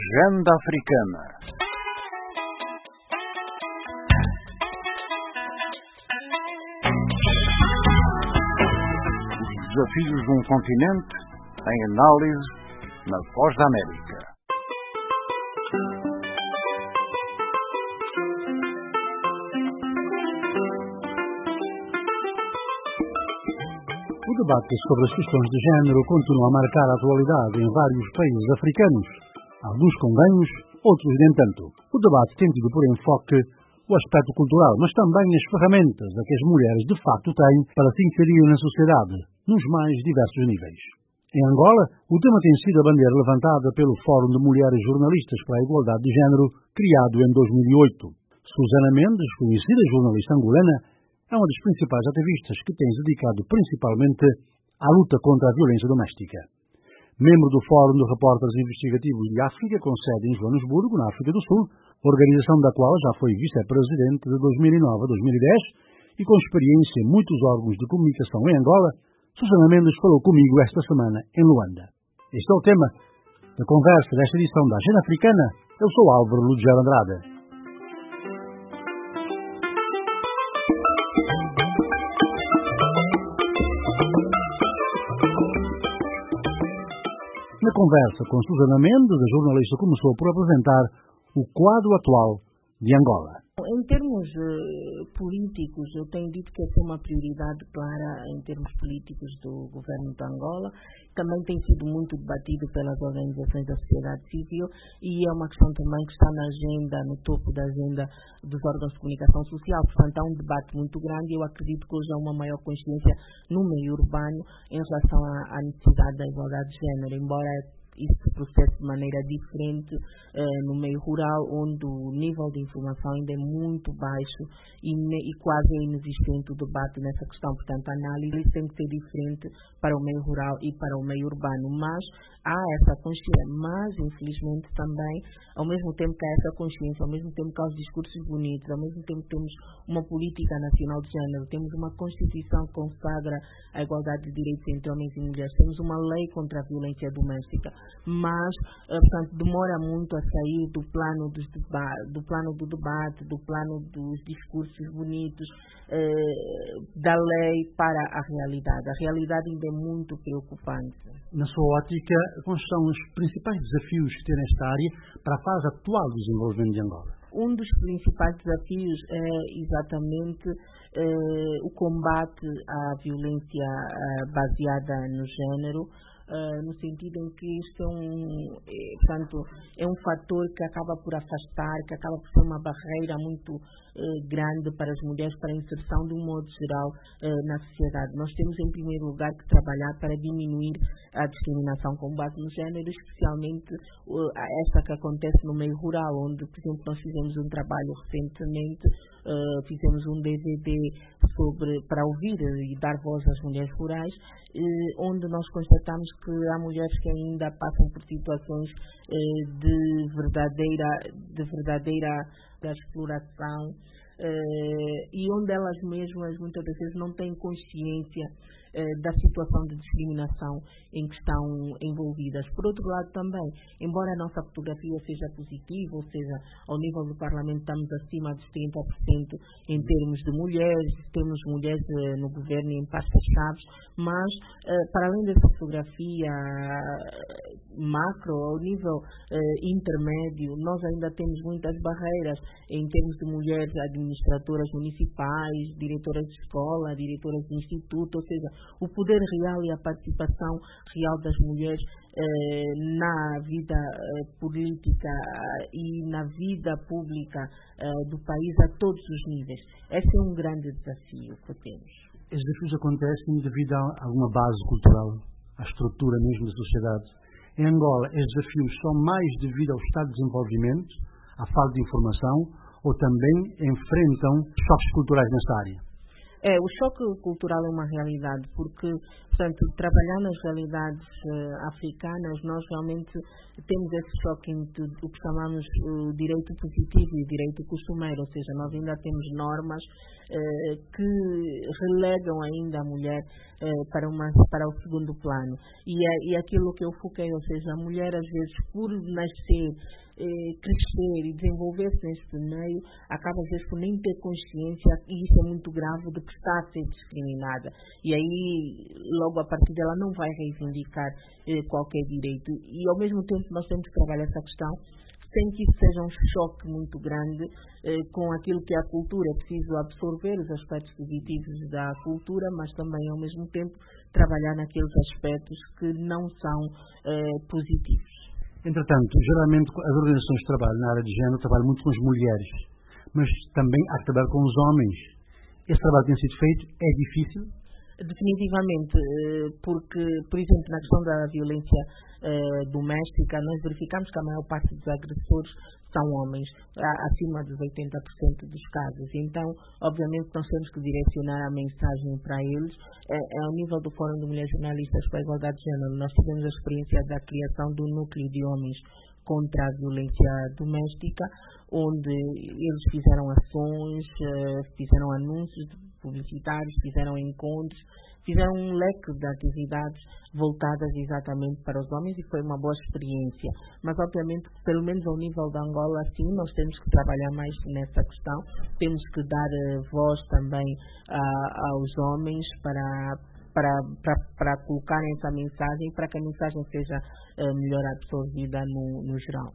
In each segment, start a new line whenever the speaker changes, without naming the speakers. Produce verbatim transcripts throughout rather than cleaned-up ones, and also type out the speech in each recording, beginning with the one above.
Agenda Africana. Os desafios de um continente em análise na Voz da América.
O debate sobre as questões de género continua a marcar a atualidade em vários países africanos, alguns com ganhos, outros nem tanto. O debate tem tido por enfoque o aspecto cultural, mas também as ferramentas a que as mulheres de facto têm para se inserir na sociedade, nos mais diversos níveis. Em Angola, o tema tem sido a bandeira levantada pelo Fórum de Mulheres Jornalistas para a Igualdade de Género, criado em dois mil e oito. Susana Mendes, conhecida jornalista angolana, é uma das principais ativistas que tem se dedicado principalmente à luta contra a violência doméstica. Membro do Fórum de Repórteres Investigativos de África, com sede em Joanesburgo, na África do Sul, organização da qual já foi vice-presidente de dois mil e nove a dois mil e dez e com experiência em muitos órgãos de comunicação em Angola, Susana Mendes falou comigo esta semana em Luanda. Este é o tema da conversa desta edição da Agenda Africana. Eu sou Álvaro Ludger Andrade. Na conversa com Susana Mendes, a jornalista começou por apresentar o quadro atual de Angola.
Em termos uh, políticos, eu tenho dito que essa é uma prioridade clara em termos políticos do governo de Angola. Também tem sido muito debatido pelas organizações da sociedade civil e é uma questão também que está na agenda, no topo da agenda dos órgãos de comunicação social. Portanto, há um debate muito grande e eu acredito que hoje há uma maior consciência no meio urbano em relação à, à necessidade da igualdade de género, embora isso se processa de maneira diferente eh, no meio rural, onde o nível de informação ainda é muito baixo e, ne, e quase é inexistente o debate nessa questão. Portanto, a análise tem que ser diferente para o meio rural e para o meio urbano. Mas há essa consciência, mas infelizmente também, ao mesmo tempo que há essa consciência, ao mesmo tempo que há os discursos bonitos, ao mesmo tempo que temos uma política nacional de género, temos uma Constituição que consagra a igualdade de direitos entre homens e mulheres, temos uma lei contra a violência doméstica, mas, portanto, demora muito a sair do plano, dos deba- do, plano do debate, do plano dos discursos bonitos, eh, da lei para a realidade. A realidade ainda é muito preocupante.
Na sua ótica, quais são os principais desafios que tem nesta área para a fase atual do desenvolvimento de Angola?
Um dos principais desafios é exatamente eh, o combate à violência eh, baseada no género, Uh, no sentido em que isto é um, é, portanto, é um fator que acaba por afastar, que acaba por ser uma barreira muito uh, grande para as mulheres, para a inserção de um modo geral uh, na sociedade. Nós temos em primeiro lugar que trabalhar para diminuir a discriminação com base no género, especialmente uh, esta que acontece no meio rural, onde, por exemplo, nós fizemos um trabalho recentemente, uh, fizemos um D V D sobre, para ouvir e dar voz às mulheres rurais, uh, onde nós constatamos que há mulheres que ainda passam por situações eh, de verdadeira, de verdadeira exploração eh, e onde elas mesmas muitas das vezes não têm consciência eh, da situação de discriminação em que estão envolvidas. Por outro lado também, embora a nossa fotografia seja positiva, ou seja, ao nível do Parlamento estamos acima dos trinta por cento em termos de mulheres, temos mulheres eh, no governo e em pastas-chaves, mas eh, para além dessa fotografia macro, ao nível eh, intermédio, nós ainda temos muitas barreiras em termos de mulheres administradoras municipais, diretoras de escola, diretoras de instituto, ou seja, o poder real e a participação real das mulheres eh, na vida eh, política e na vida pública eh, do país a todos os níveis. Esse é um grande desafio que temos.
Estes desafios acontecem devido a alguma base cultural, à estrutura mesmo da sociedade. Em Angola, estes desafios são mais devido ao estado de desenvolvimento, à falta de informação, ou também enfrentam choques culturais nesta área?
É, o choque cultural é uma realidade, porque, portanto, trabalhar nas realidades uh, africanas, nós realmente temos esse choque entre o que chamamos o uh, direito positivo e o direito costumeiro, ou seja, nós ainda temos normas uh, que relegam ainda a mulher uh, para, uma, para o segundo plano. E, é, e aquilo que eu foquei, ou seja, a mulher, às vezes, por nascer, crescer e desenvolver-se neste meio, acaba às vezes por nem ter consciência, e isso é muito grave, de que está a ser discriminada. E aí, logo a partir dela, não vai reivindicar eh, qualquer direito. E ao mesmo tempo nós temos que trabalhar essa questão sem que isso seja um choque muito grande eh, com aquilo que é a cultura. É preciso absorver os aspectos positivos da cultura, mas também ao mesmo tempo trabalhar naqueles aspectos que não são eh, positivos.
Entretanto, geralmente as organizações de trabalho na área de género trabalham muito com as mulheres, mas também há que trabalhar com os homens. Esse trabalho tem sido feito, é difícil?
Definitivamente, porque, por exemplo, na questão da violência eh, doméstica, nós verificamos que a maior parte dos agressores são homens, acima dos oitenta por cento dos casos. Então, obviamente, nós temos que direcionar a mensagem para eles. É, é ao nível do Fórum de Mulheres Jornalistas para a Igualdade de Gênero, nós tivemos a experiência da criação do núcleo de homens contra a violência doméstica, onde eles fizeram ações, fizeram anúncios publicitários, fizeram encontros, fizeram um leque de atividades voltadas exatamente para os homens, e foi uma boa experiência. Mas, obviamente, pelo menos ao nível da Angola, sim, nós temos que trabalhar mais nessa questão, temos que dar voz também uh, aos homens para, para, para, para colocarem essa mensagem, para que a mensagem seja uh, melhor absorvida no, no geral.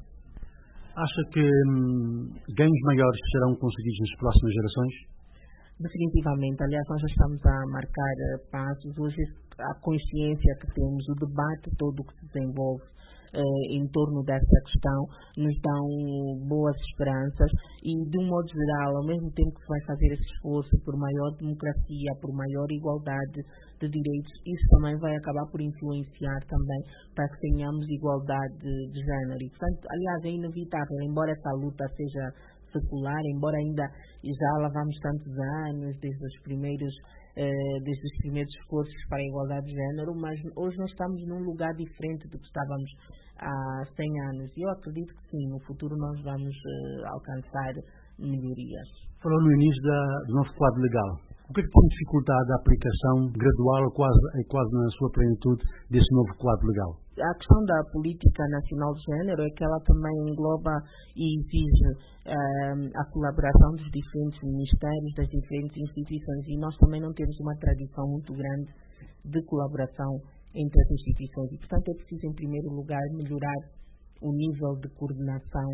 Acha que hum, ganhos maiores serão conseguidos nas próximas gerações?
Definitivamente. Aliás, nós já estamos a marcar uh, passos. Hoje, a consciência que temos, o debate todo que se desenvolve uh, em torno dessa questão, nos dão boas esperanças, e, de um modo geral, ao mesmo tempo que se vai fazer esse esforço por maior democracia, por maior igualdade de direitos, isso também vai acabar por influenciar também para que tenhamos igualdade de, de género. E, portanto, aliás, é inevitável, embora essa luta seja secular, embora ainda já lá vamos tantos anos, desde os primeiros, eh, desde os primeiros esforços para a igualdade de género, mas hoje nós estamos num lugar diferente do que estávamos há cem anos. E eu acredito que sim, no futuro nós vamos eh, alcançar melhorias.
Falou no início da, do novo quadro legal. O que é que tem dificultado a aplicação gradual, quase, quase na sua plenitude, desse novo quadro legal?
A questão da política nacional de género é que ela também engloba e exige um, a colaboração dos diferentes ministérios, das diferentes instituições, e nós também não temos uma tradição muito grande de colaboração entre as instituições, e portanto é preciso, em primeiro lugar, melhorar o nível de coordenação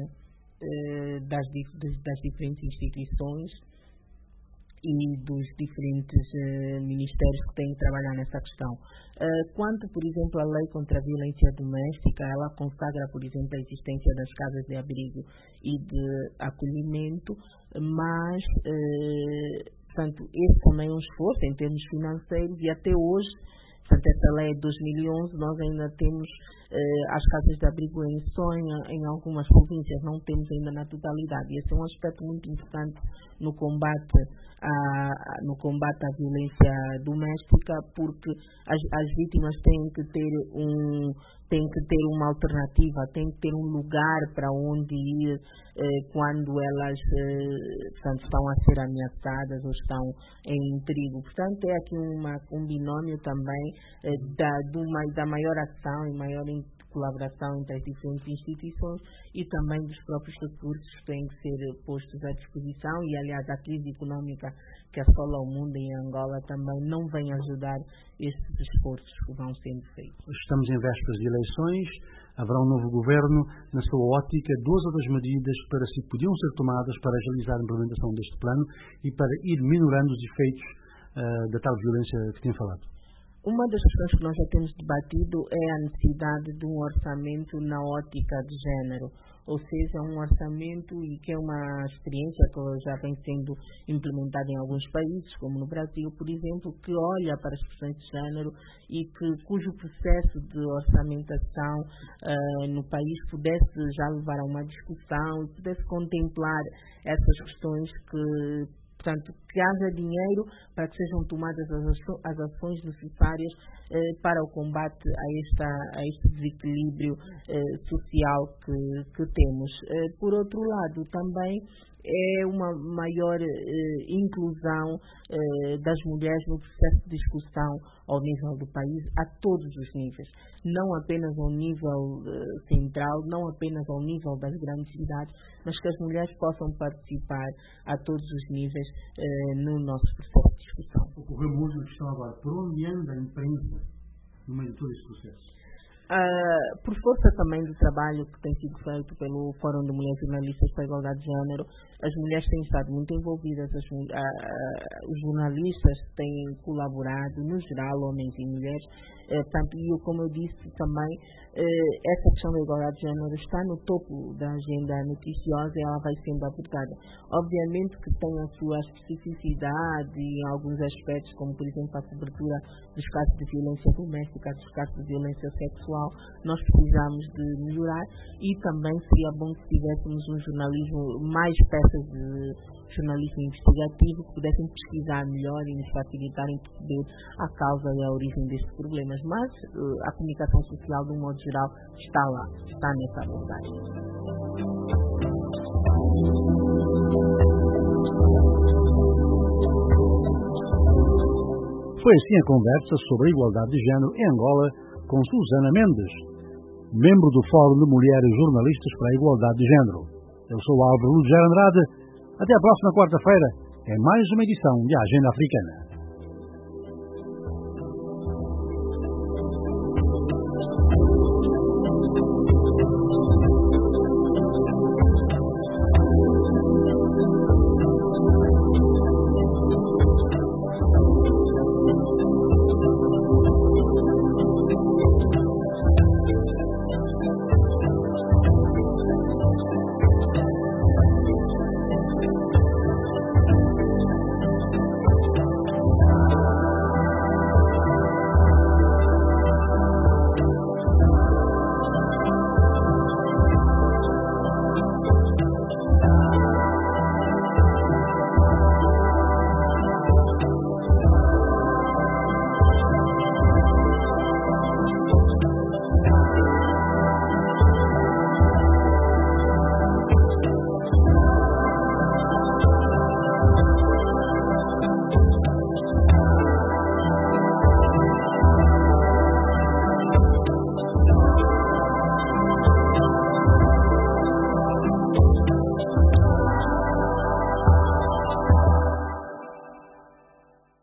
uh, das, das diferentes instituições e dos diferentes uh, ministérios que têm que trabalhar nessa questão. Uh, quanto, por exemplo, à lei contra a violência doméstica, ela consagra, por exemplo, a existência das casas de abrigo e de acolhimento, mas, uh, portanto, esse também é um esforço em termos financeiros, e até hoje, portanto, essa lei é de dois mil e onze, nós ainda temos uh, as casas de abrigo em Sonha, em algumas províncias, não temos ainda na totalidade, e esse é um aspecto muito importante no combate A, no combate à violência doméstica, porque as, as vítimas têm que ter um têm que ter uma alternativa, têm que ter um lugar para onde ir eh, quando elas eh, portanto, estão a ser ameaçadas ou estão em perigo. Portanto, é aqui uma, um binômio também eh, da, de uma, da maior ação e maior colaboração entre as diferentes instituições, e também dos próprios recursos que têm que ser postos à disposição, e aliás a crise económica que assola o mundo em Angola também não vem ajudar estes esforços que vão sendo feitos.
Estamos em vésperas de eleições, haverá um novo governo. Na sua ótica, duas ou três medidas que para si podiam ser tomadas para agilizar a implementação deste plano e para ir minorando os efeitos uh, da tal violência que tem falado.
Uma das questões que nós já temos debatido é a necessidade de um orçamento na ótica de género, ou seja, um orçamento, e que é uma experiência que já vem sendo implementada em alguns países, como no Brasil, por exemplo, que olha para as questões de género e que, cujo processo de orçamentação uh, no país pudesse já levar a uma discussão e pudesse contemplar essas questões que Portanto, que haja dinheiro para que sejam tomadas as ações necessárias eh, para o combate a, esta, a este desequilíbrio eh, social que, que temos. Eh, por outro lado, também é uma maior eh, inclusão eh, das mulheres no processo de discussão ao nível do país, a todos os níveis, não apenas ao nível eh, central, não apenas ao nível das grandes cidades, mas que as mulheres possam participar a todos os níveis eh, no nosso processo de discussão.
Ocorreu muito a questão agora, por onde anda a imprensa no meio de todo este processo?
Uh, por força também do trabalho que tem sido feito pelo Fórum de Mulheres Jornalistas para a Igualdade de Gênero, as mulheres têm estado muito envolvidas, as, uh, uh, os jornalistas têm colaborado, no geral, homens e mulheres, uh, tanto, e eu, como eu disse também, uh, essa questão da igualdade de gênero está no topo da agenda noticiosa e ela vai sendo abordada. Obviamente que tem a sua especificidade em alguns aspectos, como por exemplo a cobertura dos casos de violência doméstica, dos casos de violência sexual, nós precisamos de melhorar e também seria bom que tivéssemos um jornalismo, mais peças de jornalismo investigativo que pudessem pesquisar melhor e nos facilitarem perceber a causa e a origem destes problemas. Mas uh, a comunicação social, de um modo geral, está lá, está nessa abordagem.
Foi assim a conversa sobre a igualdade de género em Angola com Susana Mendes, membro do Fórum de Mulheres Jornalistas para a Igualdade de Género. Eu sou Álvaro Lúcio Andrade. Até a próxima quarta-feira, em mais uma edição de Agenda Africana.